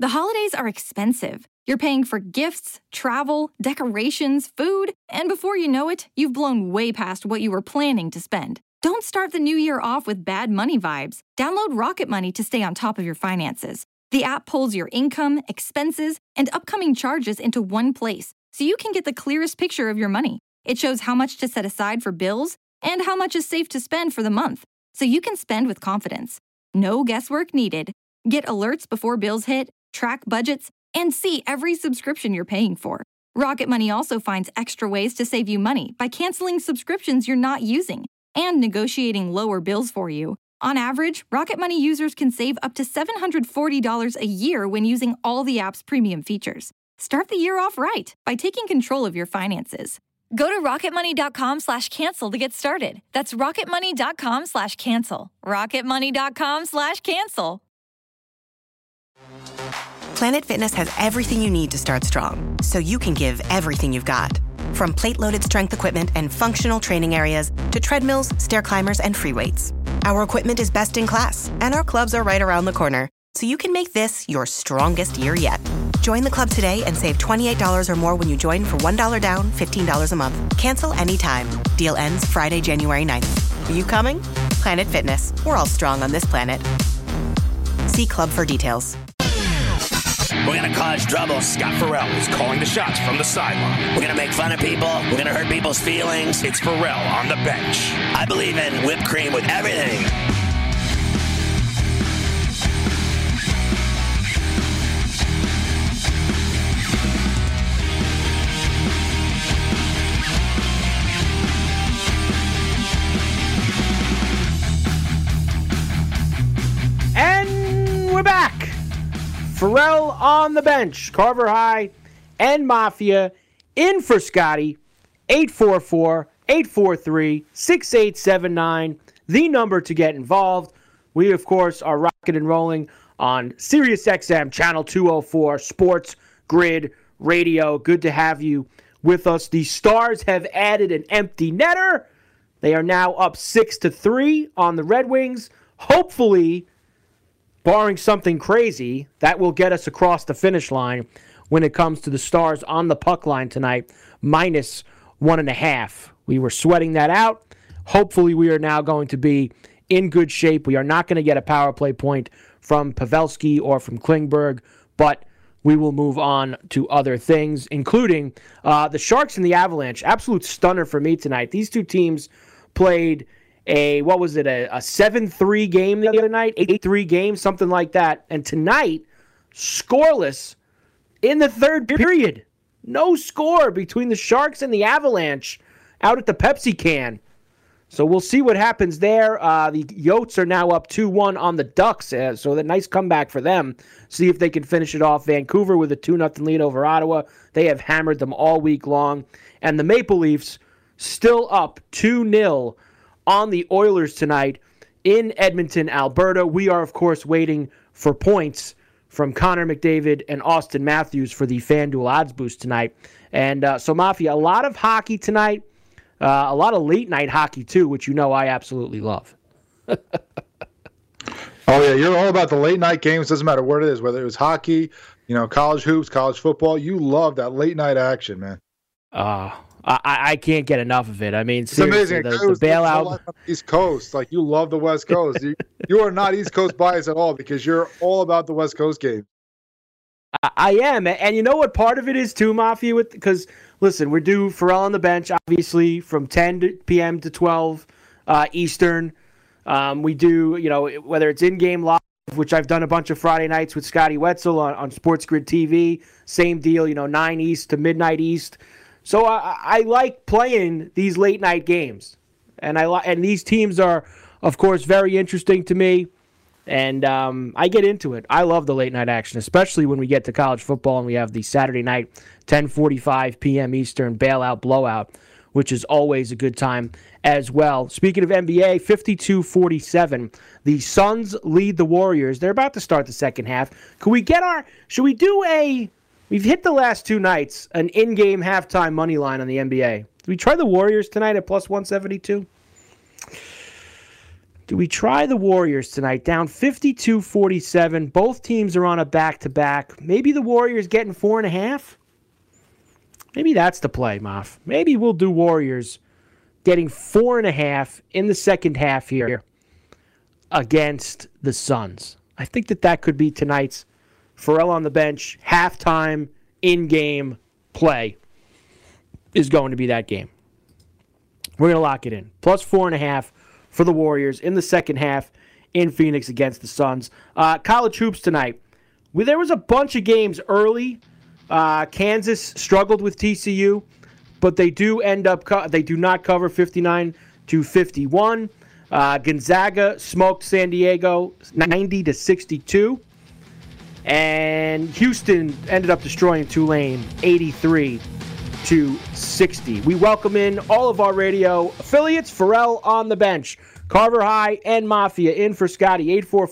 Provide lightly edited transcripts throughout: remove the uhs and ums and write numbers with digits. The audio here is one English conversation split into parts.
The holidays are expensive. You're paying for gifts, travel, decorations, food, and before you know it, you've blown way past what you were planning to spend. Don't start the new year off with bad money vibes. Download Rocket Money to stay on top of your finances. The app pulls your income, expenses, and upcoming charges into one place, so you can get the clearest picture of your money. It shows how much to set aside for bills and how much is safe to spend for the month, so you can spend with confidence. No guesswork needed. Get alerts before bills hit, track budgets, and see every subscription you're paying for. Rocket Money also finds extra ways to save you money by canceling subscriptions you're not using and negotiating lower bills for you. On average, Rocket Money users can save up to $740 a year when using all the app's premium features. Start the year off right by taking control of your finances. Go to rocketmoney.com/cancel to get started. That's rocketmoney.com/cancel. rocketmoney.com/cancel. Planet Fitness has everything you need to start strong, so you can give everything you've got. From plate-loaded strength equipment and functional training areas to treadmills, stair climbers, and free weights. Our equipment is best in class, and our clubs are right around the corner, so you can make this your strongest year yet. Join the club today and save $28 or more when you join for $1 down, $15 a month. Cancel anytime. Deal ends Friday, January 9th. Are you coming? Planet Fitness. We're all strong on this planet. See club for details. We're going to cause trouble. Scott Farrell is calling the shots from the sideline. We're going to make fun of people. We're going to hurt people's feelings. It's Farrell on the bench. I believe in whipped cream with everything. And we're back. Farrell on the bench. Carver High and Mafia in for Scotty. 844-843-6879. The number to get involved. We, of course, are rocking and rolling on SiriusXM Channel 204 Sports Grid Radio. Good to have you with us. The Stars have added an empty netter. They are now up 6-3 on the Red Wings. Hopefully, barring something crazy, that will get us across the finish line when it comes to the Stars on the puck line tonight, minus 1.5. We were sweating that out. Hopefully, we are now going to be in good shape. We are not going to get a power play point from Pavelski or from Klingberg, but we will move on to other things, including the Sharks and the Avalanche. Absolute stunner for me tonight. These two teams played a 7-3 game the other night, 8-3 game, something like that. And tonight, scoreless in the third period. No score between the Sharks and the Avalanche out at the Pepsi can. So we'll see what happens there. The Yotes are now up 2-1 on the Ducks, so a nice comeback for them. See if they can finish it off. Vancouver with a 2-0 lead over Ottawa. They have hammered them all week long. And the Maple Leafs still up 2-0 on the Oilers tonight in Edmonton, Alberta. We are, of course, waiting for points from Connor McDavid and Austin Matthews for the FanDuel odds boost tonight. And so, Mafia, a lot of hockey tonight, a lot of late-night hockey, too, which you know I absolutely love. Oh, yeah, you're all about the late-night games. Doesn't matter what it is, whether it was hockey, college hoops, college football. You love that late-night action, man. I can't get enough of it. I mean, it's seriously, amazing. The bailout. East Coast, like you love the West Coast. You are not East Coast biased at all because you're all about the West Coast game. I am, and you know what part of it is too, Mafia? Because listen, we're due Farrell on the bench, obviously from 10 p.m. to 12 Eastern. We do, whether it's in-game live, which I've done a bunch of Friday nights with Scotty Wetzel on Sports Grid TV. Same deal, 9 East to midnight East. So I like playing these late night games, and these teams are, of course, very interesting to me, and I get into it. I love the late night action, especially when we get to college football and we have the Saturday night 10:45 p.m. Eastern bailout blowout, which is always a good time as well. Speaking of NBA, 52-47, the Suns lead the Warriors. They're about to start the second half. Should we do we've hit the last two nights, an in-game halftime money line on the NBA. Did we try the Warriors tonight at plus 172? Do we try the Warriors tonight? Down 52-47. Both teams are on a back-to-back. Maybe the Warriors getting 4.5? Maybe that's the play, Moff. Maybe we'll do Warriors getting 4.5 in the second half here against the Suns. I think that could be tonight's Pharrell on the bench halftime in-game play is going to be that game. We're going to lock it in. Plus 4.5 for the Warriors in the second half in Phoenix against the Suns. College hoops tonight. There was a bunch of games early. Kansas struggled with TCU, but they do they do not cover 59-51. Gonzaga smoked San Diego 90-62. And Houston ended up destroying Tulane 83-60. We welcome in all of our radio affiliates. Pharrell on the bench. Carver High and Mafia in for Scotty.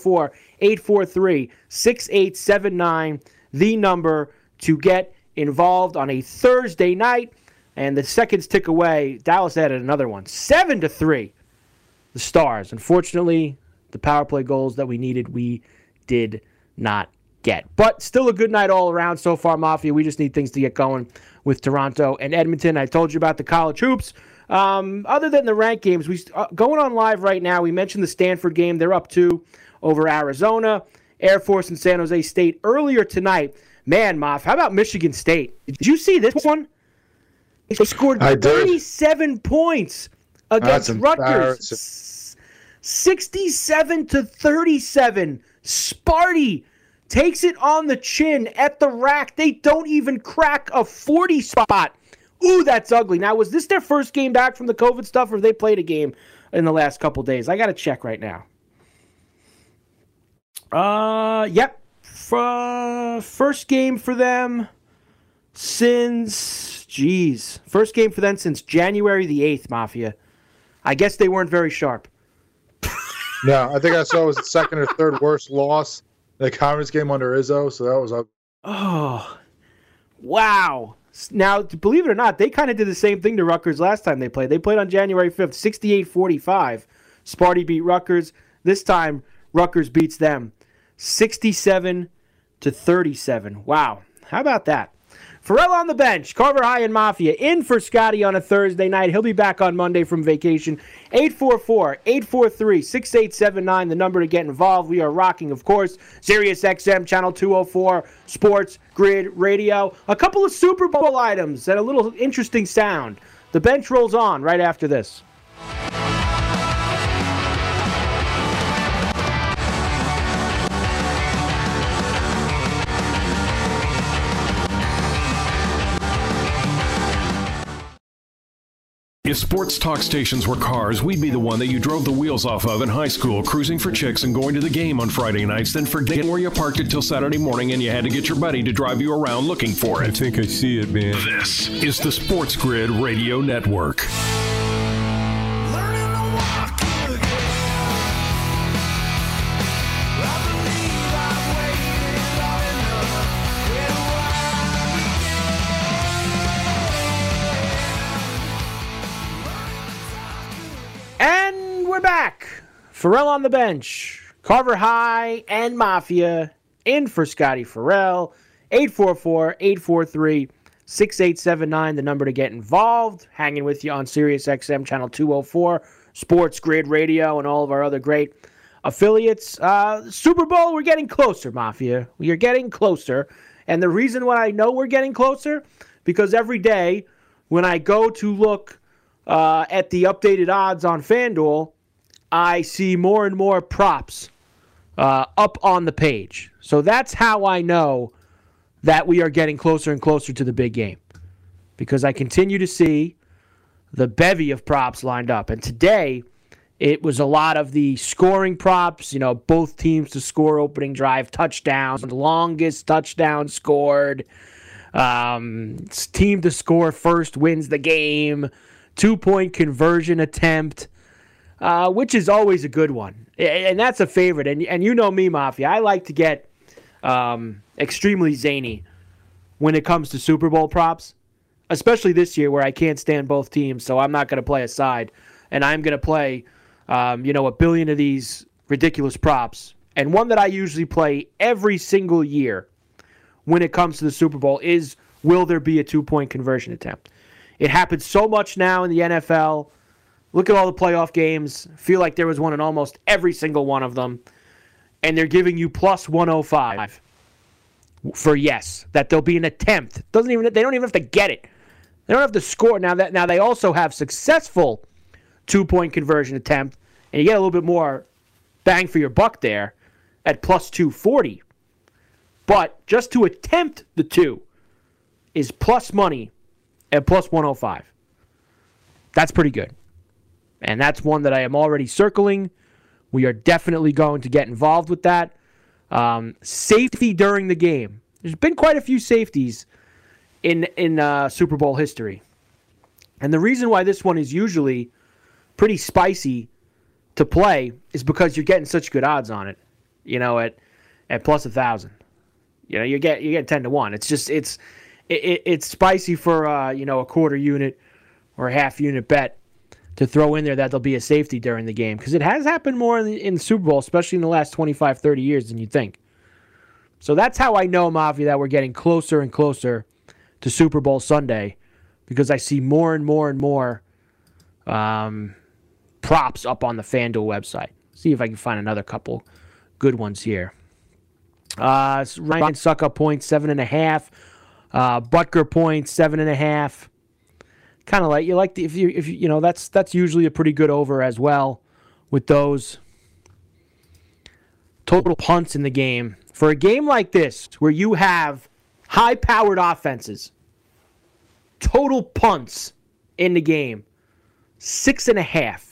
844-843-6879. The number to get involved on a Thursday night. And the seconds tick away. Dallas added another one. 7-3. The Stars. Unfortunately, the power play goals that we needed, we did not get. But still a good night all around so far, Mafia. We just need things to get going with Toronto and Edmonton. I told you about the college hoops. Other than the ranked games, we going on live right now. We mentioned the Stanford game. They're up 2 over Arizona. Air Force and San Jose State earlier tonight. Man, Moff, how about Michigan State? Did you see this one? They scored 37 points against Rutgers. 67-37. Sparty takes it on the chin at the rack. They don't even crack a 40 spot. Ooh, that's ugly. Now, was this their first game back from the COVID stuff, or have they played a game in the last couple days? I got to check right now. Yep. First game for them since January the 8th, Mafia. I guess they weren't very sharp. No, I think I saw it was the second or third worst loss in the conference game under Izzo, so that was ugly. Oh, wow. Now, believe it or not, they kind of did the same thing to Rutgers last time they played. They played on January 5th, 68-45. Sparty beat Rutgers. This time, Rutgers beats them 67-37. Wow. How about that? Pharrell on the bench, Carver High and Mafia in for Scotty on a Thursday night. He'll be back on Monday from vacation. 844-843-6879, the number to get involved. We are rocking, of course, Sirius XM Channel 204, Sports Grid Radio. A couple of Super Bowl items and a little interesting sound. The bench rolls on right after this. If sports talk stations were cars, we'd be the one that you drove the wheels off of in high school, cruising for chicks and going to the game on Friday nights, then forgetting where you parked it till Saturday morning and you had to get your buddy to drive you around looking for it. I think I see it, man. This is the Sports Grid Radio Network. Back. Pharrell on the bench. Carver High and Mafia in for Scotty Pharrell. 844-843-6879, the number to get involved. Hanging with you on Sirius XM Channel 204, Sports Grid Radio, and all of our other great affiliates. Super Bowl, we're getting closer, Mafia. We are getting closer. And the reason why I know we're getting closer, because every day when I go to look at the updated odds on FanDuel, I see more and more props up on the page. So that's how I know that we are getting closer and closer to the big game, because I continue to see the bevy of props lined up. And today, it was a lot of the scoring props, both teams to score opening drive touchdowns, the longest touchdown scored, team to score first wins the game, 2-point conversion attempt. Which is always a good one. And that's a favorite. And you know me, Mafia. I like to get extremely zany when it comes to Super Bowl props, especially this year where I can't stand both teams, so I'm not going to play a side. And I'm going to play a billion of these ridiculous props. And one that I usually play every single year when it comes to the Super Bowl is, will there be a 2-point conversion attempt? It happens so much now in the NFL. Look at all the playoff games. Feel like there was one in almost every single one of them. And they're giving you plus 105 for yes, that there'll be an attempt. They don't even have to get it. They don't have to score. Now they also have successful 2-point conversion attempt, and you get a little bit more bang for your buck there at plus 240. But just to attempt the 2 is plus money at plus 105. That's pretty good. And that's one that I am already circling. We are definitely going to get involved with that. Safety during the game. There's been quite a few safeties in Super Bowl history. And the reason why this one is usually pretty spicy to play is because you're getting such good odds on it. At plus 1,000. You get 10 to 1. It's just it's spicy for a quarter unit or a half unit bet to throw in there that there'll be a safety during the game, because it has happened more in the Super Bowl, especially in the last 25, 30 years than you think. So that's how I know, Mafia, that we're getting closer and closer to Super Bowl Sunday, because I see more and more and more props up on the FanDuel website. See if I can find another couple good ones here. Ryan Suckup points 7.5. Butker points 7.5. Kind of like if you that's usually a pretty good over as well with those. Total punts in the game. For a game like this where you have high-powered offenses, total punts in the game, 6.5.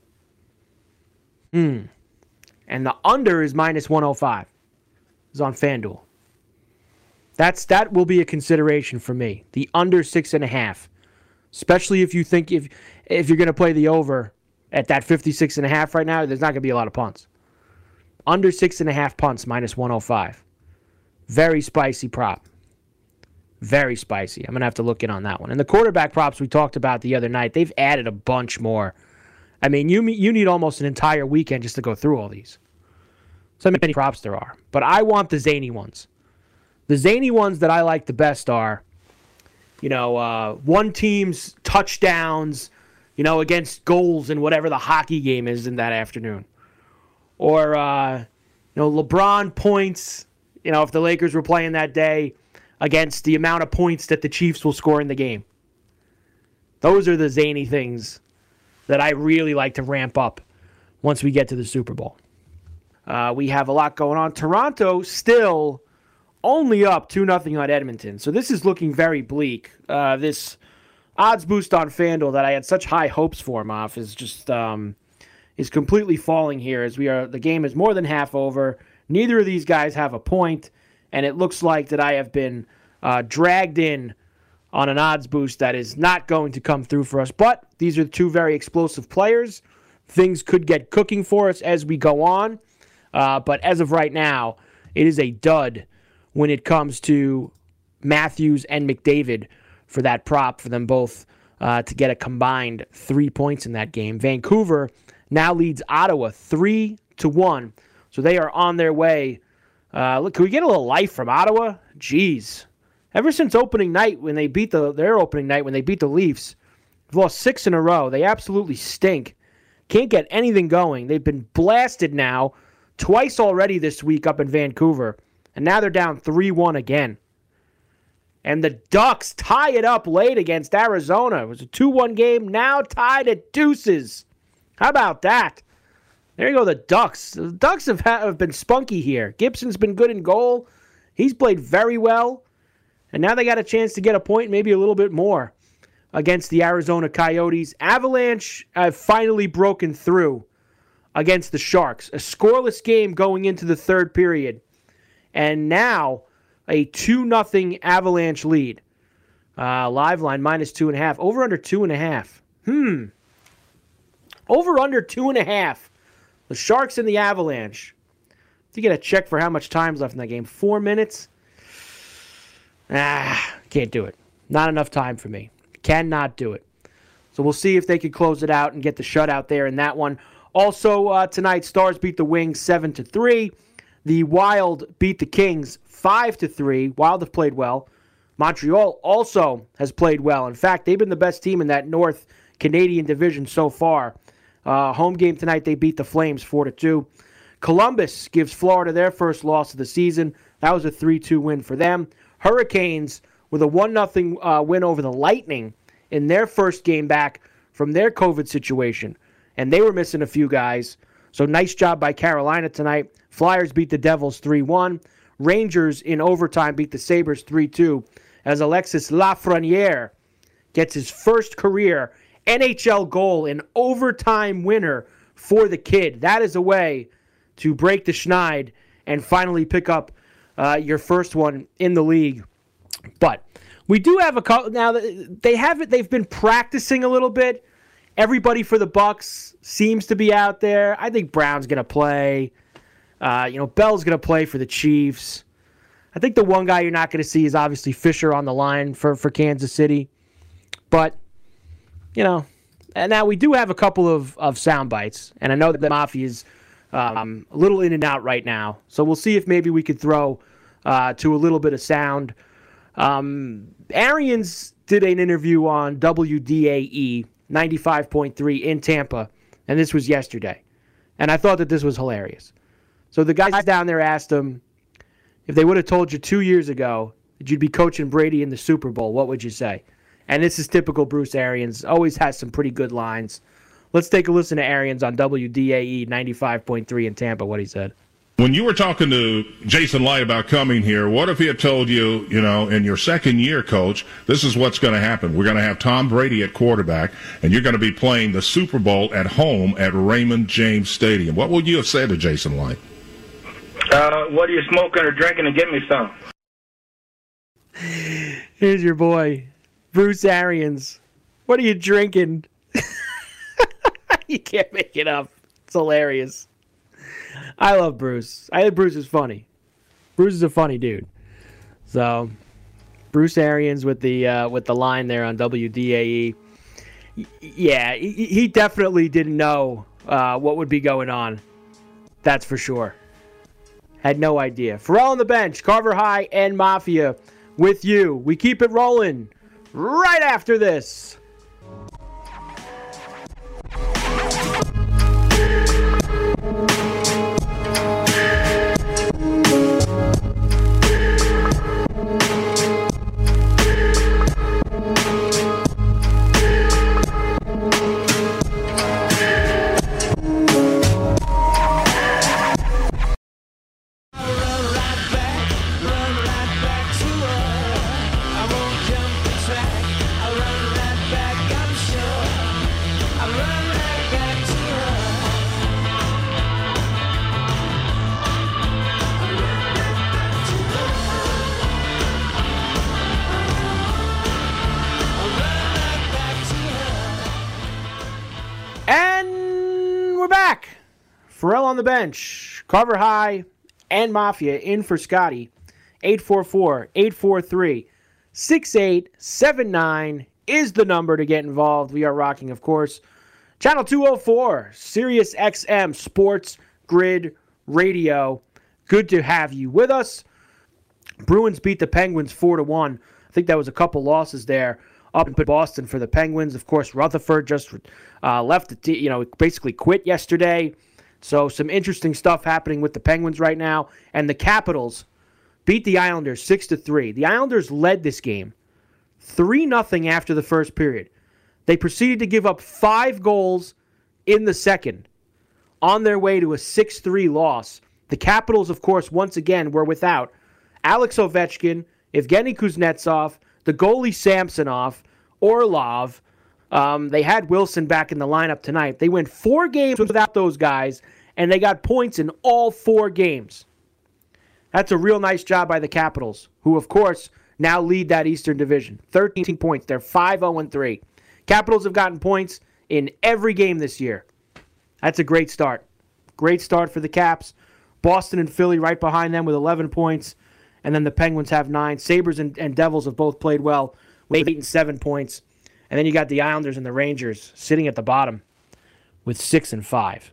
And the under is minus 105. It's on FanDuel. That will be a consideration for me. The under 6.5. Especially if you think if you're going to play the over at that 56.5 right now, there's not going to be a lot of punts. Under 6.5 punts, minus 105. Very spicy prop. Very spicy. I'm going to have to look in on that one. And the quarterback props we talked about the other night, they've added a bunch more. I mean, you need almost an entire weekend just to go through all these. So many props there are. But I want the zany ones. The zany ones that I like the best are, one team's touchdowns, against goals in whatever the hockey game is in that afternoon. Or, LeBron points, if the Lakers were playing that day, against the amount of points that the Chiefs will score in the game. Those are the zany things that I really like to ramp up once we get to the Super Bowl. We have a lot going on. Toronto still only up 2-0 on Edmonton. So this is looking very bleak. This odds boost on FanDuel that I had such high hopes for, Moff, is just is completely falling here as the game is more than half over. Neither of these guys have a point, and it looks like that I have been dragged in on an odds boost that is not going to come through for us. But these are two very explosive players. Things could get cooking for us as we go on. But as of right now, it is a dud when it comes to Matthews and McDavid for that prop for them both to get a combined 3 points in that game. Vancouver now leads Ottawa 3-1. So they are on their way. Look, can we get a little life from Ottawa? Jeez. Ever since opening night when they beat their opening night when they beat the Leafs, they've lost 6 in a row. They absolutely stink. Can't get anything going. They've been blasted now twice already this week up in Vancouver. And now they're down 3-1 again. And the Ducks tie it up late against Arizona. It was a 2-1 game, now tied at deuces. How about that? There you go, the Ducks. The Ducks have been spunky here. Gibson's been good in goal. He's played very well. And now they got a chance to get a point, maybe a little bit more, against the Arizona Coyotes. Avalanche have finally broken through against the Sharks. A scoreless game going into the third period. And now a 2-0 Avalanche lead. Live line minus 2.5. Over under 2.5. Over under 2.5. The Sharks and the Avalanche. To get a check for how much time's left in that game. 4 minutes. Can't do it. Not enough time for me. Cannot do it. So we'll see if they can close it out and get the shutout there in that one. Also tonight, Stars beat the Wings 7-3. The Wild beat the Kings 5-3. Wild have played well. Montreal also has played well. In fact, they've been the best team in that North Canadian division so far. Home game tonight, they beat the Flames 4-2. Columbus gives Florida their first loss of the season. That was a 3-2 win for them. Hurricanes with a 1-0 win over the Lightning in their first game back from their COVID situation. And they were missing a few guys. So nice job by Carolina tonight. Flyers beat the Devils 3-1. Rangers in overtime beat the Sabres 3-2 as Alexis Lafreniere gets his first career NHL goal, an overtime winner for the kid. That is a way to break the schneid and finally pick up your first one in the league. But we do have a couple now. They've been practicing a little bit. Everybody for the Bucks seems to be out there. I think Brown's going to play. Bell's going to play for the Chiefs. I think the one guy you're not going to see is obviously Fisher on the line for Kansas City. But, and now we do have a couple of sound bites. And I know that the Mafia is a little in and out right now. So we'll see if maybe we could throw to a little bit of sound. Arians did an interview on WDAE 95.3 in Tampa, and this was yesterday. And I thought that this was hilarious. So the guys down there asked him, if they would have told you 2 years ago that you'd be coaching Brady in the Super Bowl, what would you say? And this is typical Bruce Arians. Always has some pretty good lines. Let's take a listen to Arians on WDAE 95.3 in Tampa, what he said. When you were talking to Jason Light about coming here, what if he had told you, in your second year, Coach, this is what's going to happen. We're going to have Tom Brady at quarterback, and you're going to be playing the Super Bowl at home at Raymond James Stadium. What would you have said to Jason Light? What are you smoking or drinking, and get me some? Here's your boy, Bruce Arians. What are you drinking? You can't make it up. It's hilarious. I love Bruce. I think Bruce is funny. Bruce is a funny dude. So, Bruce Arians with the line there on WDAE. Yeah, he definitely didn't know what would be going on. That's for sure. Had no idea. Ferrall on the bench, Carver High and Mafia with you. We keep it rolling right after this. Ferrall on the bench, Carver High and Mafia in for Scotty. 844-843-6879 is the number to get involved. We are rocking, of course, Channel 204, Sirius XM Sports Grid Radio. Good to have you with us. Bruins beat the Penguins 4-1. I think that was a couple losses there up in Boston for the Penguins. Of course, Rutherford just left the team, basically quit yesterday. So some interesting stuff happening with the Penguins right now. And the Capitals beat the Islanders 6-3. The Islanders led this game 3-0 after the first period. They proceeded to give up 5 goals in the second on their way to a 6-3 loss. The Capitals, of course, once again were without Alex Ovechkin, Evgeny Kuznetsov, the goalie Samsonov, Orlov. They had Wilson back in the lineup tonight. They went 4 games without those guys, and they got points in all 4 games. That's a real nice job by the Capitals, who, of course, now lead that Eastern Division. 13 points. They're 5-0-3. Capitals have gotten points in every game this year. That's a great start. Great start for the Caps. Boston and Philly right behind them with 11 points, and then the Penguins have 9. Sabres and Devils have both played well with 8 and 7 points. And then you got the Islanders and the Rangers sitting at the bottom with 6 and 5.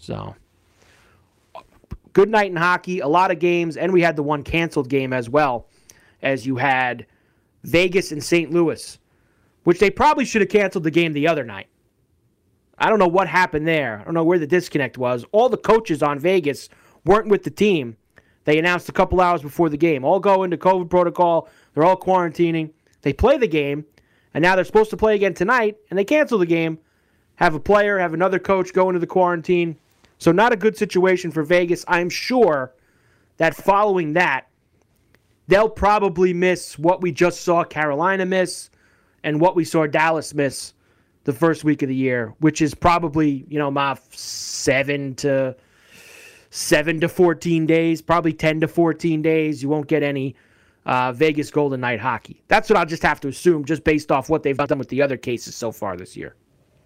So, good night in hockey, a lot of games, and we had the one canceled game as well, as you had Vegas and St. Louis, which they probably should have canceled the game the other night. I don't know what happened there. I don't know where the disconnect was. All the coaches on Vegas weren't with the team. They announced a couple hours before the game. All go into COVID protocol. They're all quarantining. They play the game, and now they're supposed to play again tonight, and they cancel the game, have a player, have another coach go into the quarantine. So not a good situation for Vegas. I'm sure that following that, they'll probably miss what we just saw Carolina miss and what we saw Dallas miss the first week of the year, which is probably, 7 to 14 days, probably 10 to 14 days. You won't get any Vegas Golden Knight hockey. That's what I'll just have to assume, just based off what they've done with the other cases so far this year.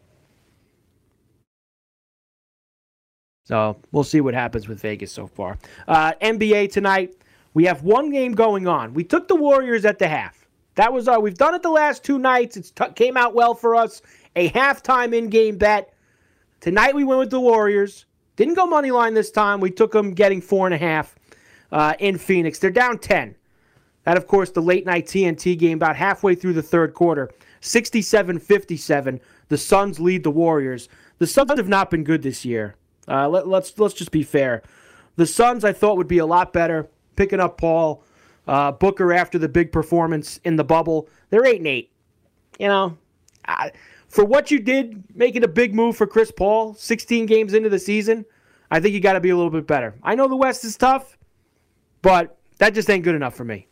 So we'll see what happens with Vegas so far. NBA tonight, we have one game going on. We took the Warriors at the half. That was we've done it the last two nights. It came out well for us. A halftime in-game bet. Tonight we went with the Warriors. Didn't go money line this time. We took them getting 4.5 in Phoenix. They're down 10. That, of course, the late-night TNT game about halfway through the third quarter. 67-57. The Suns lead the Warriors. The Suns have not been good this year. Let's just be fair. The Suns, I thought, would be a lot better. Picking up Paul Booker after the big performance in the bubble. They're 8-8. For what you did, making a big move for Chris Paul, 16 games into the season, I think you got to be a little bit better. I know the West is tough, but that just ain't good enough for me.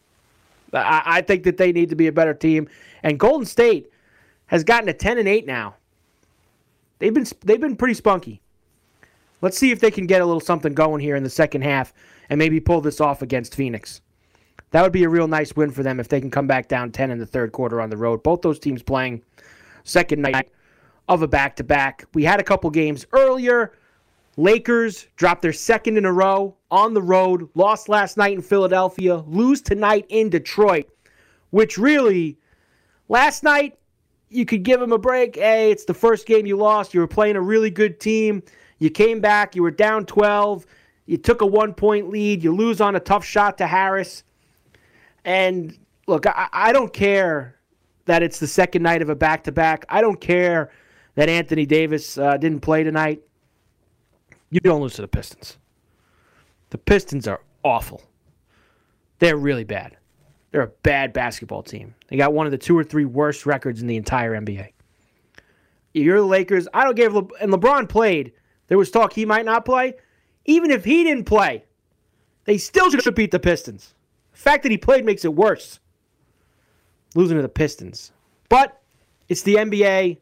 I think that they need to be a better team. And Golden State has gotten to 10-8 now. They've been pretty spunky. Let's see if they can get a little something going here in the second half and maybe pull this off against Phoenix. That would be a real nice win for them if they can come back down 10 in the third quarter on the road. Both those teams playing second night of a back-to-back. We had a couple games earlier. Lakers dropped their second in a row on the road, lost last night in Philadelphia, lose tonight in Detroit, which really, last night, you could give them a break. Hey, it's the first game you lost. You were playing a really good team. You came back. You were down 12. You took a 1-point lead. You lose on a tough shot to Harris. And, look, I don't care that it's the second night of a back-to-back. I don't care that Anthony Davis didn't play tonight. You don't lose to the Pistons. The Pistons are awful. They're really bad. They're a bad basketball team. They got one of the 2 or 3 worst records in the entire NBA. You're the Lakers. I don't give and LeBron played. There was talk he might not play. Even if he didn't play, they still should beat the Pistons. The fact that he played makes it worse. Losing to the Pistons. But it's the NBA.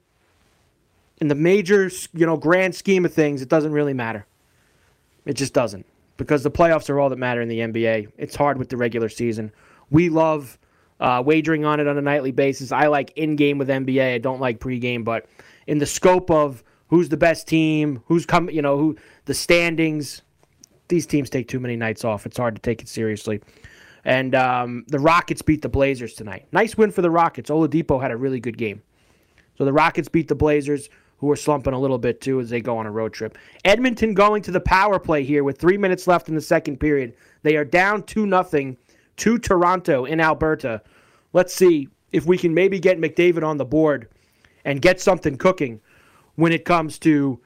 In the major, grand scheme of things, it doesn't really matter. It just doesn't. Because the playoffs are all that matter in the NBA. It's hard with the regular season. We love wagering on it on a nightly basis. I like in-game with NBA. I don't like pre-game. But in the scope of who's the best team, who's coming, who the standings, these teams take too many nights off. It's hard to take it seriously. And the Rockets beat the Blazers tonight. Nice win for the Rockets. Oladipo had a really good game. So the Rockets beat the Blazers, who are slumping a little bit too as they go on a road trip. Edmonton going to the power play here with 3 minutes left in the second period. They are down 2-0 to Toronto in Alberta. Let's see if we can maybe get McDavid on the board and get something cooking when it comes to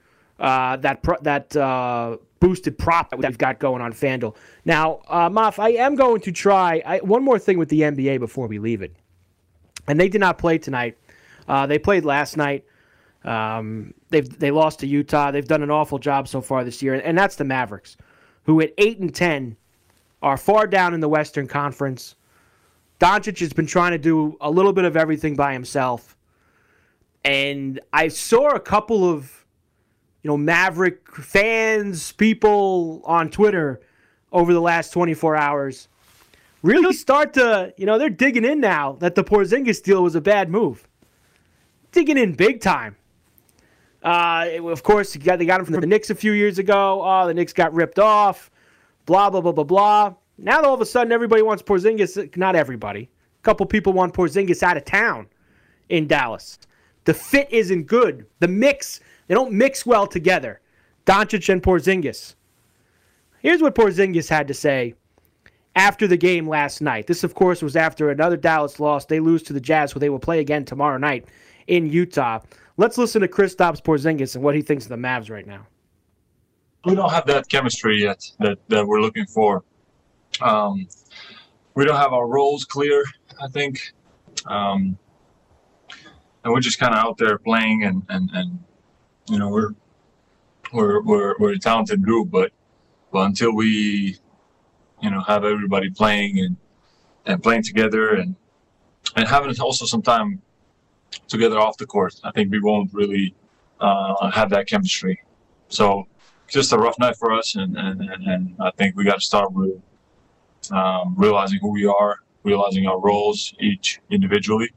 that boosted prop that we've got going on FanDuel. Now, Moff, I am going to try one more thing with the NBA before we leave it. And they did not play tonight. They played last night. They lost to Utah. They've done an awful job so far this year, and that's the Mavericks, who at 8-10 are far down in the Western Conference. Doncic has been trying to do a little bit of everything by himself, and I saw a couple of Maverick fans, people on Twitter over the last 24 hours really start to, they're digging in now that the Porzingis deal was a bad move. Digging in big time. Of course, they got him from the Knicks a few years ago. Oh, the Knicks got ripped off. Blah, blah, blah, blah, blah. Now all of a sudden everybody wants Porzingis. Not everybody. A couple people want Porzingis out of town in Dallas. The fit isn't good. The mix, they don't mix well together. Doncic and Porzingis. Here's what Porzingis had to say after the game last night. This, of course, was after another Dallas loss. They lose to the Jazz, who they will play again tomorrow night in Utah. Let's listen to Kristaps Porzingis and what he thinks of the Mavs right now. We don't have that chemistry yet that we're looking for. We don't have our roles clear, I think. And we're just kind of out there playing and you know, we're a talented group, but until we, you know, have everybody playing and playing together and having also some time together off the court, I think we won't really have that chemistry. So just a rough night for us, and I think we got to start with realizing who we are, realizing our roles each individually.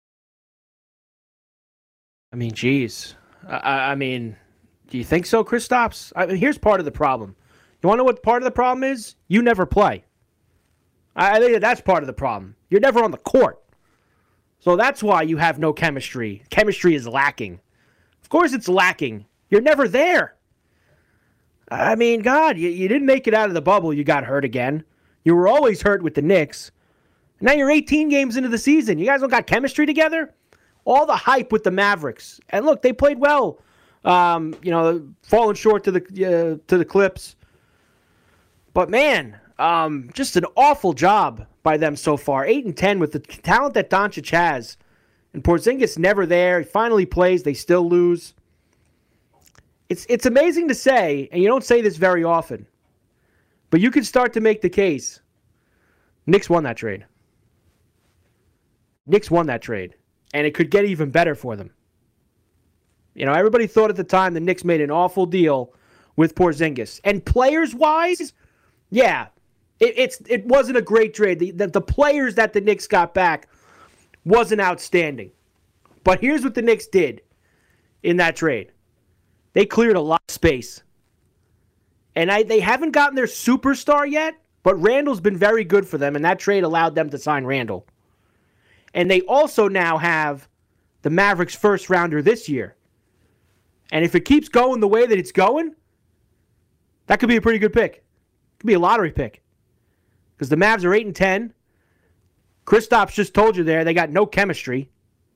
I mean, geez. I mean, do you think so, Kristaps? I mean, here's part of the problem. You want to know what part of the problem is? You never play. I think that's part of the problem. You're never on the court. So that's why you have no chemistry. Chemistry is lacking. Of course it's lacking. You're never there. I mean, God, you didn't make it out of the bubble. You got hurt again. You were always hurt with the Knicks. Now you're 18 games into the season. You guys don't got chemistry together? All the hype with the Mavericks. And look, they played well. You know, falling short to the Clips. But man, just an awful job by them so far. 8-10 with the talent that Doncic has. And Porzingis never there. He finally plays. They still lose. It's amazing to say, and you don't say this very often, but you can start to make the case. Knicks won that trade. Knicks won that trade. And it could get even better for them. You know, everybody thought at the time the Knicks made an awful deal with Porzingis. And players-wise, yeah, it wasn't a great trade. The players that the Knicks got back wasn't outstanding. But here's what the Knicks did in that trade. They cleared a lot of space. And they haven't gotten their superstar yet, but Randall's been very good for them, and that trade allowed them to sign Randall. And they also now have the Mavericks' first-rounder this year. And if it keeps going the way that it's going, that could be a pretty good pick. It could be a lottery pick. Because the Mavs are 8-10. Kristaps just told you there, they got no chemistry.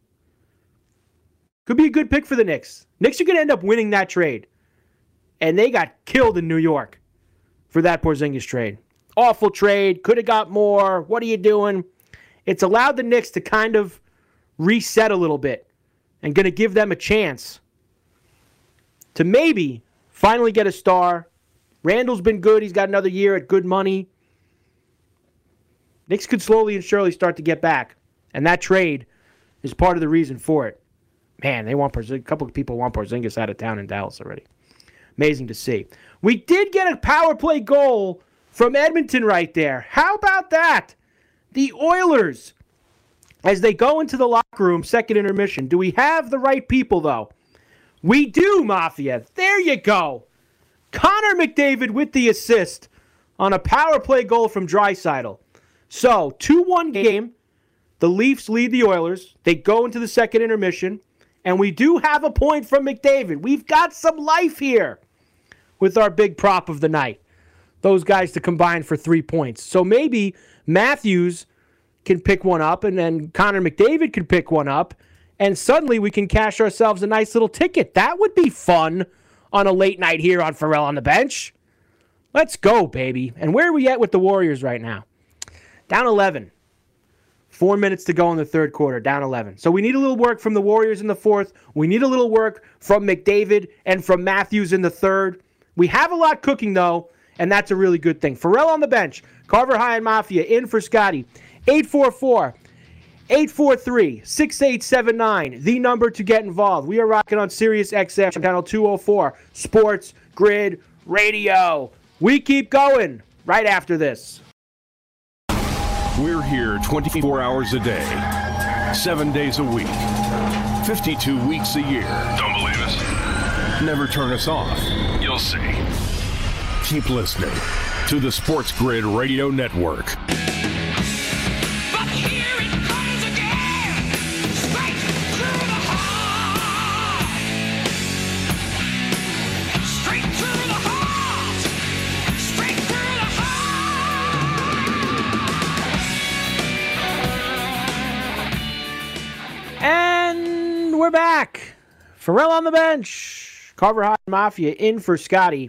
Could be a good pick for the Knicks. Knicks are going to end up winning that trade. And they got killed in New York for that Porzingis trade. Awful trade. Could have got more. What are you doing? It's allowed the Knicks to kind of reset a little bit and going to give them a chance to maybe finally get a star. Randall's been good. He's got another year at good money. Knicks could slowly and surely start to get back. And that trade is part of the reason for it. Man, they want a couple of people want Porzingis out of town in Dallas already. Amazing to see. We did get a power play goal from Edmonton right there. How about that? The Oilers, as they go into the locker room, second intermission. Do we have the right people, though? We do, Mafia. There you go. Connor McDavid with the assist on a power play goal from Draisaitl. So, 2-1 game. The Leafs lead the Oilers. They go into the second intermission. And we do have a point from McDavid. We've got some life here with our big prop of the night. Those guys to combine for 3 points. So maybe Matthews can pick one up, and then Connor McDavid can pick one up, and suddenly we can cash ourselves a nice little ticket. That would be fun on a late night here on Pharrell on the Bench. Let's go, baby. And where are we at with the Warriors right now? Down 11. 4 minutes to go in the third quarter, down 11. So we need a little work from the Warriors in the fourth. We need a little work from McDavid and from Matthews in the third. We have a lot cooking, though, and that's a really good thing. Pharrell on the Bench, Carver High and Mafia, in for Scotty. 844-843-6879, the number to get involved. We are rocking on Sirius XM, channel 204, Sports Grid Radio. We keep going right after this. We're here 24 hours a day, 7 days a week, 52 weeks a year. Don't believe us? Never turn us off. You'll see. Keep listening to the Sports Grid Radio Network. But here it comes again, straight through the heart, straight through we're back. Pharrell on the bench. Carver High Mafia in for Scotty.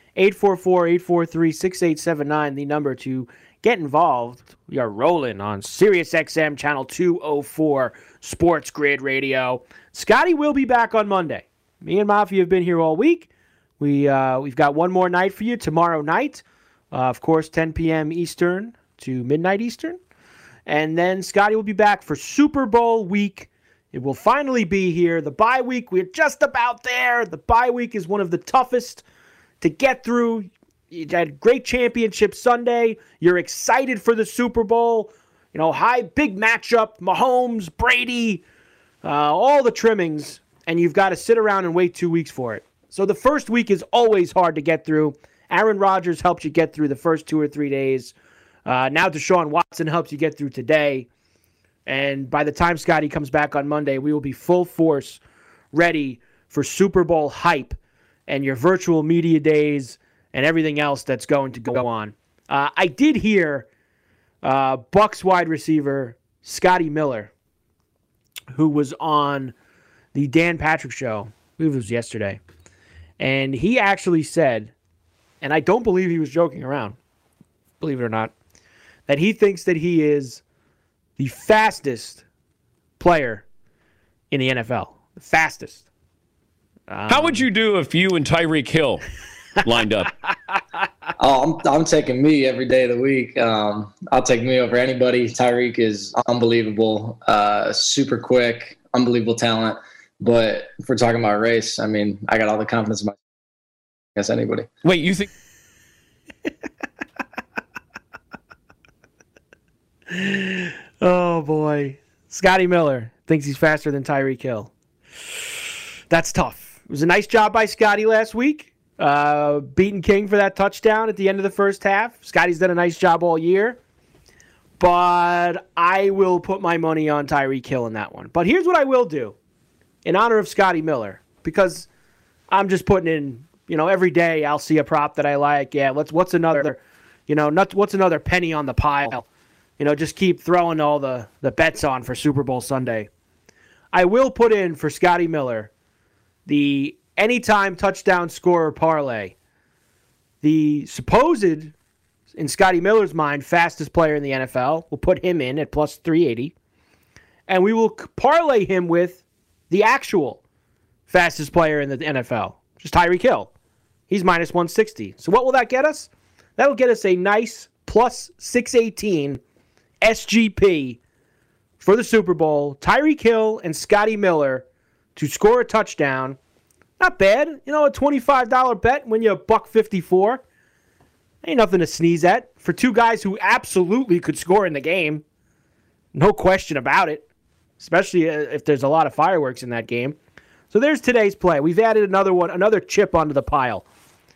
844-843-6879, the number to get involved. We are rolling on Sirius XM Channel 204 Sports Grid Radio. Scotty will be back on Monday. Me and Mafia have been here all week. We've got one more night for you tomorrow night. Of course, 10 p.m. Eastern to midnight Eastern. And then Scotty will be back for Super Bowl week. It will finally be here. The bye week, we're just about there. The bye week is one of the toughest to get through. You had a great championship Sunday. You're excited for the Super Bowl. You know, big matchup, Mahomes, Brady, all the trimmings, and you've got to sit around and wait 2 weeks for it. So the first week is always hard to get through. Aaron Rodgers helped you get through the first 2 or 3 days. Now Deshaun Watson helps you get through today. And by the time Scotty comes back on Monday, we will be full force ready for Super Bowl hype and your virtual media days and everything else that's going to go on. I did hear Bucs wide receiver Scotty Miller, who was on the Dan Patrick Show, I believe it was yesterday, and he actually said, and I don't believe he was joking around, believe it or not, that he thinks that he is the fastest player in the NFL. The fastest. How would you do if you and Tyreek Hill lined up? Oh, I'm taking me every day of the week. I'll take me over anybody. Tyreek is unbelievable, super quick, unbelievable talent. But if we're talking about race, I mean, I got all the confidence in myself against anybody. Wait, you think? Oh, boy. Scotty Miller thinks he's faster than Tyreek Hill. That's tough. It was a nice job by Scotty last week, beating King for that touchdown at the end of the first half. Scotty's done a nice job all year. But I will put my money on Tyreek Hill in that one. But here's what I will do in honor of Scotty Miller, because I'm just putting in, every day I'll see a prop that I like. Yeah, what's another penny on the pile? Just keep throwing all the bets on for Super Bowl Sunday. I will put in for Scotty Miller the anytime touchdown scorer parlay. The supposed, in Scotty Miller's mind, fastest player in the NFL. We'll put him in at plus 380. And we will parlay him with the actual fastest player in the NFL, which is Tyreek Hill. He's minus 160. So what will that get us? That will get us a nice plus 618 SGP for the Super Bowl. Tyreek Hill and Scotty Miller to score a touchdown. Not bad. A $25 bet when you're $1.54. Ain't nothing to sneeze at for two guys who absolutely could score in the game. No question about it, especially if there's a lot of fireworks in that game. So there's today's play. We've added another chip onto the pile.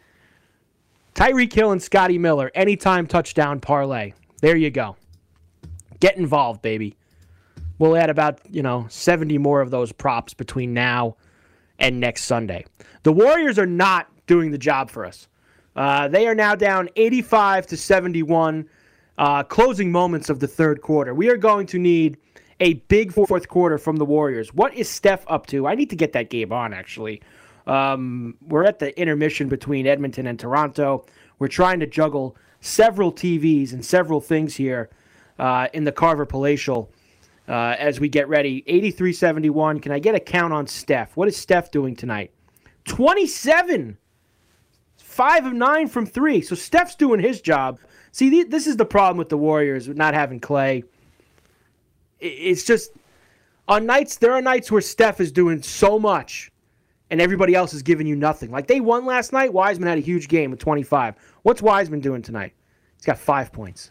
Tyreek Hill and Scotty Miller, anytime touchdown parlay. There you go. Get involved, baby. We'll add about, 70 more of those props between now and next Sunday. The Warriors are not doing the job for us. They are now down 85-71, closing moments of the third quarter. We are going to need a big fourth quarter from the Warriors. What is Steph up to? I need to get that game on, actually. We're at the intermission between Edmonton and Toronto. We're trying to juggle several TVs and several things here in the Carver Palatial as we get ready. 83-71. Can I get a count on Steph? What is Steph doing tonight? 27. 5 of 9 from 3. So Steph's doing his job. See, this is the problem with the Warriors, with not having Clay. It's just, there are nights where Steph is doing so much and everybody else is giving you nothing. Like they won last night. Wiseman had a huge game with 25. What's Wiseman doing tonight? He's got 5 points.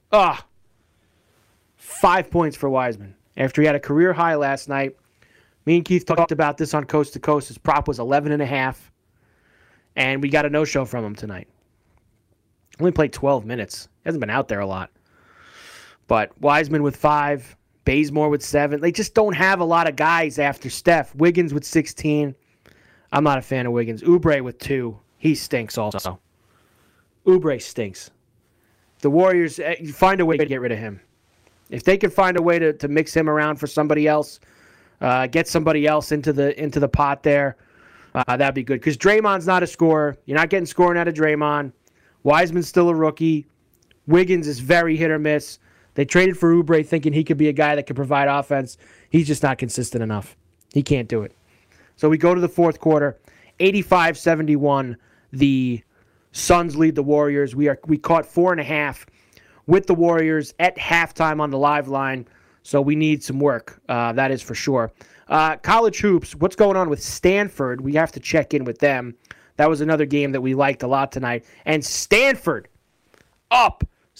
5 points for Wiseman. After he had a career high last night. Me and Keith talked about this on Coast to Coast. His prop was 11.5. And we got a no-show from him tonight. Only played 12 minutes. He hasn't been out there a lot. But Wiseman with 5. Bazemore with 7. They just don't have a lot of guys after Steph. Wiggins with 16. I'm not a fan of Wiggins. Oubre with 2. He stinks also. Oubre stinks. The Warriors, find a way to get rid of him. If they can find a way to mix him around for somebody else, Get somebody else into the pot there. That'd be good because Draymond's not a scorer. You're not getting scoring out of Draymond. Wiseman's still a rookie. Wiggins is very hit or miss. They traded for Oubre thinking he could be a guy that could provide offense. He's just not consistent enough. He can't do it. So we go to the fourth quarter. 85-71. The Suns lead the Warriors. We caught 4.5 with the Warriors at halftime on the live line. So we need some work. That is for sure. College hoops, what's going on with Stanford? We have to check in with them. That was another game that we liked a lot tonight. And Stanford up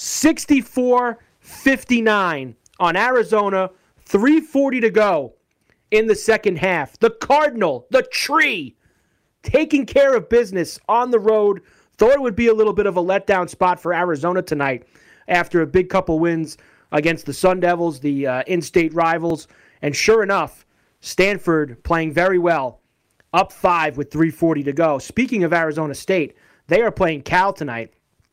64-59 on Arizona. 3:40 to go in the second half. The Cardinal, the tree, taking care of business on the road. Thought it would be a little bit of a letdown spot for Arizona tonight after a big couple wins against the Sun Devils, the in-state rivals. And sure enough, Stanford playing very well, up 5 with 3:40 to go. Speaking of Arizona State, they are playing Cal tonight.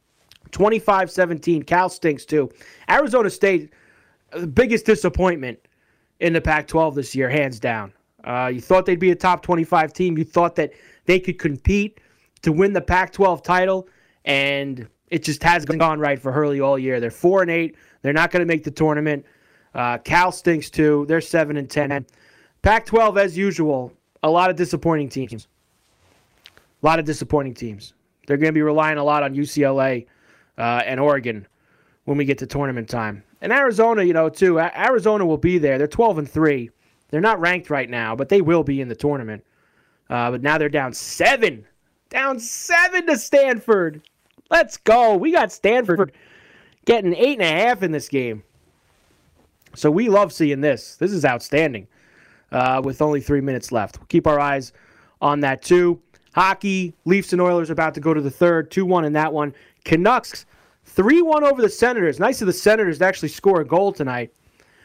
25-17. Cal stinks too. Arizona State, the biggest disappointment in the Pac-12 this year, hands down. You thought they'd be a top 25 team. You thought that they could compete to win the Pac-12 title, and it just hasn't gone right for Hurley all year. They're 4-8. They're not going to make the tournament. Cal stinks too. They're 7-10. Pac-12, as usual, a lot of disappointing teams. They're going to be relying a lot on UCLA and Oregon when we get to tournament time. And Arizona, too. Arizona will be there. They're 12-3. They're not ranked right now, but they will be in the tournament. But now they're down 7. Down 7 to Stanford. Let's go. We got Stanford getting 8.5 in this game. So we love seeing this. This is outstanding with only 3 minutes left. We'll keep our eyes on that, too. Hockey, Leafs and Oilers are about to go to the third. 2-1 in that one. Canucks, 3-1 over the Senators. Nice of the Senators to actually score a goal tonight.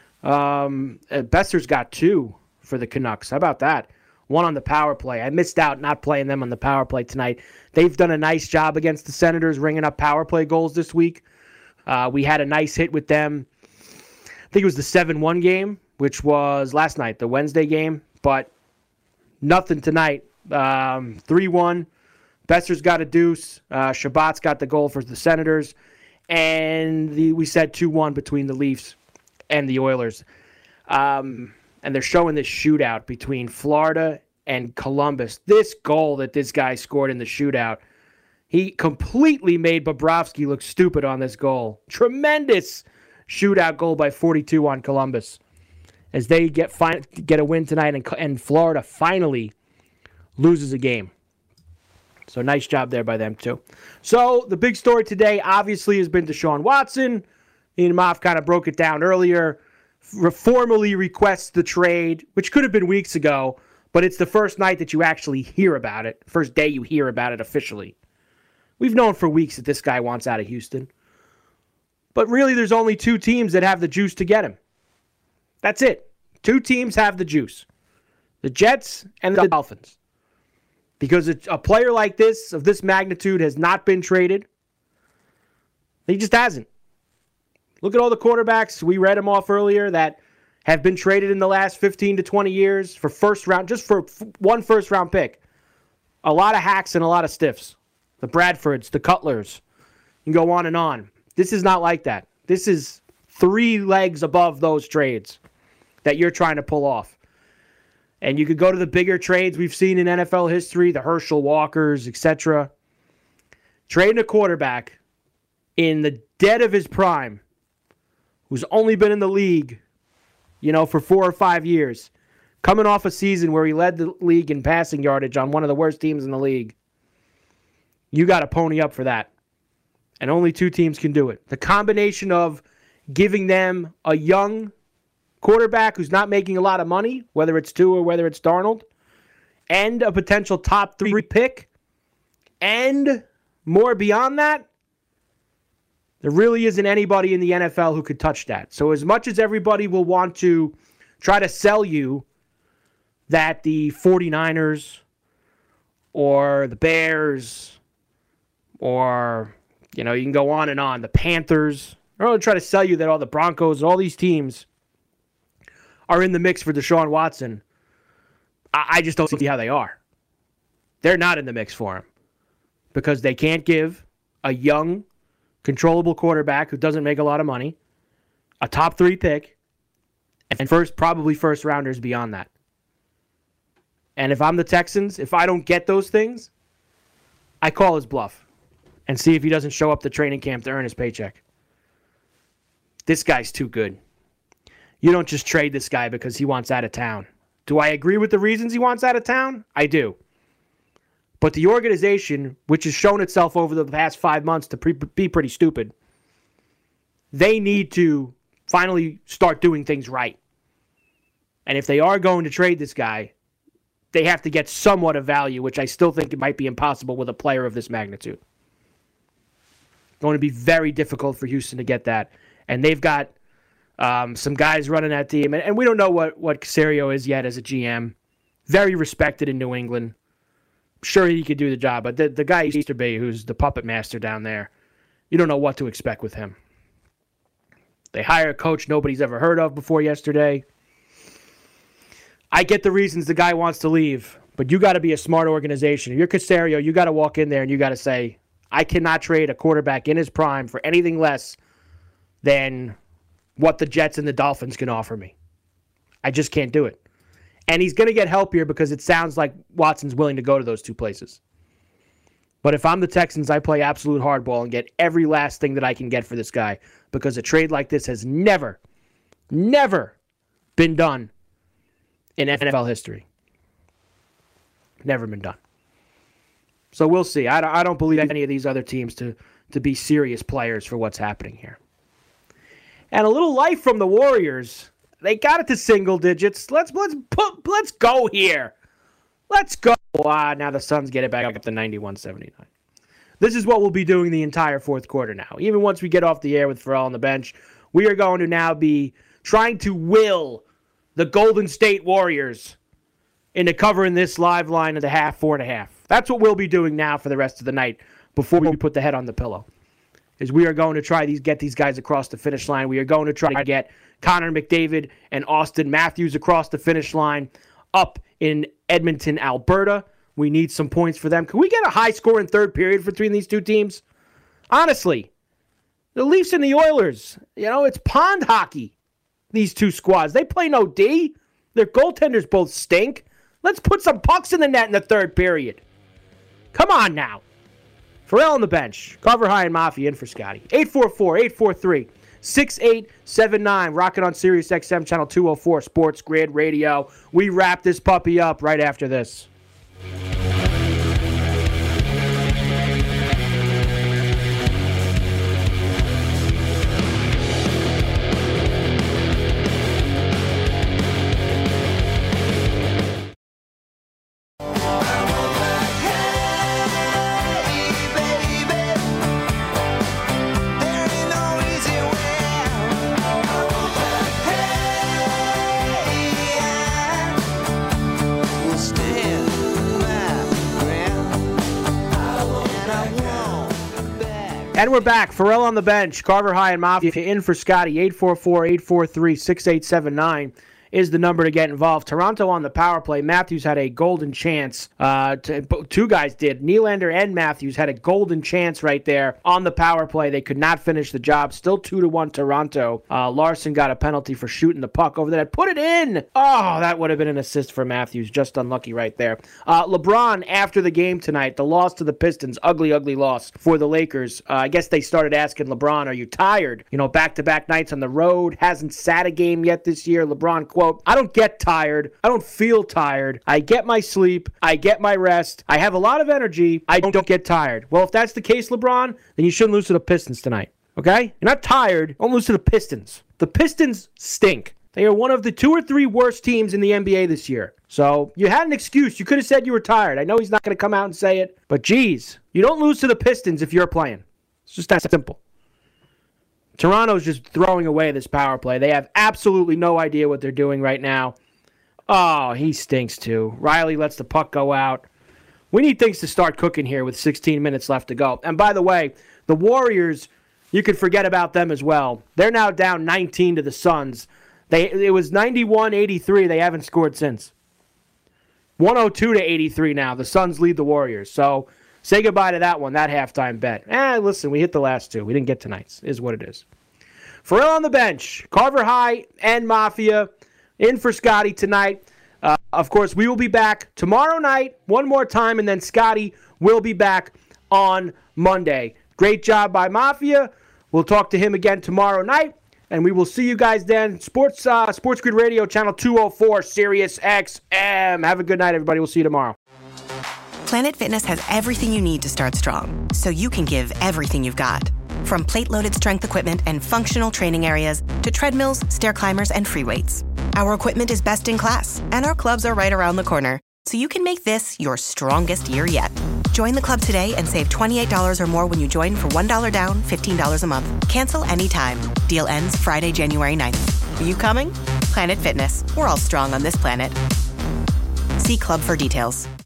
Besser's got 2 for the Canucks. How about that? 1 on the power play. I missed out not playing them on the power play tonight. They've done a nice job against the Senators, ringing up power play goals this week. We had a nice hit with them. I think it was the 7-1 game, which was last night, the Wednesday game. But nothing tonight. 3-1. Besser's got a deuce. Shabbat's got the goal for the Senators. And we said 2-1 between the Leafs and the Oilers. And they're showing this shootout between Florida and Columbus. This goal that this guy scored in the shootout, he completely made Bobrovsky look stupid on this goal. Tremendous shootout goal by 42 on Columbus as they get a win tonight, and Florida finally loses a game. So nice job there by them, too. So the big story today, obviously, has been Deshaun Watson. Ian Moff kind of broke it down earlier. Formally requests the trade, which could have been weeks ago, but it's the first night that you actually hear about it. First day you hear about it officially. We've known for weeks that this guy wants out of Houston. But really, there's only 2 teams that have the juice to get him. That's it. 2 teams have the juice. The Jets and the Dolphins. Because a player like this, of this magnitude, has not been traded. He just hasn't. Look at all the quarterbacks. We read them off earlier that have been traded in the last 15 to 20 years for first round, just for one first round pick. A lot of hacks and a lot of stiffs. The Bradfords, the Cutlers. You can go on and on. This is not like that. This is 3 legs above those trades that you're trying to pull off. And you could go to the bigger trades we've seen in NFL history, the Herschel Walkers, etc. Trading a quarterback in the dead of his prime, who's only been in the league, for 4 or 5 years, coming off a season where he led the league in passing yardage on one of the worst teams in the league. You got to pony up for that. And only 2 teams can do it. The combination of giving them a young quarterback who's not making a lot of money, whether it's Tua or whether it's Darnold, and a potential top 3 pick, and more beyond that, there really isn't anybody in the NFL who could touch that. So as much as everybody will want to try to sell you that the 49ers or the Bears or, you can go on and on, the Panthers, or they'll try to sell you that all the Broncos and all these teams are in the mix for Deshaun Watson, I just don't see how they are. They're not in the mix for him because they can't give a young, controllable quarterback who doesn't make a lot of money a top 3 pick and probably first rounders beyond that. And if I'm the Texans, if I don't get those things, I call his bluff and see if he doesn't show up to training camp to earn his paycheck. This guy's too good. You don't just trade this guy because he wants out of town. Do I agree with the reasons he wants out of town? I do. But the organization, which has shown itself over the past 5 months to be pretty stupid, they need to finally start doing things right. And if they are going to trade this guy, they have to get somewhat of value, which I still think it might be impossible with a player of this magnitude. Going to be very difficult for Houston to get that. And they've got some guys running that team. And we don't know what Caserio is yet as a GM. Very respected in New England. Sure, he could do the job. But the guy Easterby, who's the puppet master down there, you don't know what to expect with him. They hire a coach nobody's ever heard of before yesterday. I get the reasons the guy wants to leave, but you got to be a smart organization. If you're Caserio, you got to walk in there and you got to say, I cannot trade a quarterback in his prime for anything less than what the Jets and the Dolphins can offer me. I just can't do it. And he's going to get help here because it sounds like Watson's willing to go to those 2 places. But if I'm the Texans, I play absolute hardball and get every last thing that I can get for this guy because a trade like this has never been done in NFL history. Never been done. So we'll see. I don't believe any of these other teams to be serious players for what's happening here. And a little life from the Warriors. They got it to single digits. Let's go here. Let's go. Now the Suns get it back up to 91-79. This is what we'll be doing the entire fourth quarter now. Even once we get off the air with Pharrell on the bench, we are going to now be trying to will the Golden State Warriors into covering this live line of the half, 4.5. That's what we'll be doing now for the rest of the night before we put the head on the pillow. Is we are going to try get these guys across the finish line. We are going to try to get Connor McDavid and Austin Matthews across the finish line up in Edmonton, Alberta. We need some points for them. Can we get a high score in third period between these two teams? Honestly, the Leafs and the Oilers, it's pond hockey, these two squads. They play no D. Their goaltenders both stink. Let's put some pucks in the net in the third period. Come on now. Pharrell on the bench. Carver High and Mafia in for Scotty. 844-843-6879. Rocking on Sirius XM Channel 204 Sports Grid Radio. We wrap this puppy up right after this. And we're back. Pharrell on the bench. Carver High and Mafia in for Scotty. 844-843-6879 is the number to get involved. Toronto on the power play. Matthews had a golden chance. Two guys did. Nylander and Matthews had a golden chance right there on the power play. They could not finish the job. Still 2-1 Toronto. Larson got a penalty for shooting the puck over there. Put it in! Oh, that would have been an assist for Matthews. Just unlucky right there. LeBron, after the game tonight, the loss to the Pistons, ugly, ugly loss for the Lakers. I guess they started asking LeBron, are you tired? Back-to-back nights on the road. Hasn't sat a game yet this year. LeBron, quote, I don't get tired. I don't feel tired. I get my sleep. I get my rest. I have a lot of energy. I don't get tired. Well, if that's the case, LeBron, then you shouldn't lose to the Pistons tonight. Okay? You're not tired. Don't lose to the Pistons. The Pistons stink. They are one of the 2 or 3 worst teams in the NBA this year. So you had an excuse. You could have said you were tired. I know he's not going to come out and say it, but geez, you don't lose to the Pistons if you're playing. It's just that simple. Toronto's just throwing away this power play. They have absolutely no idea what they're doing right now. Oh, he stinks too. Riley lets the puck go out. We need things to start cooking here with 16 minutes left to go. And by the way, the Warriors, you can forget about them as well. They're now down 19 to the Suns. It was 91-83. They haven't scored since. 102-83 now. The Suns lead the Warriors. So say goodbye to that one, that halftime bet. Listen, we hit the last two. We didn't get tonight's, is what it is. Pharrell on the bench. Carver High and Mafia in for Scotty tonight. Of course, we will be back tomorrow night one more time, and then Scotty will be back on Monday. Great job by Mafia. We'll talk to him again tomorrow night, and we will see you guys then. Sports Grid Radio, channel 204, Sirius XM. Have a good night, everybody. We'll see you tomorrow. Planet Fitness has everything you need to start strong, so you can give everything you've got. From plate-loaded strength equipment and functional training areas to treadmills, stair climbers, and free weights. Our equipment is best in class, and our clubs are right around the corner, so you can make this your strongest year yet. Join the club today and save $28 or more when you join for $1 down, $15 a month. Cancel anytime. Deal ends Friday, January 9th. Are you coming? Planet Fitness. We're all strong on this planet. See club for details.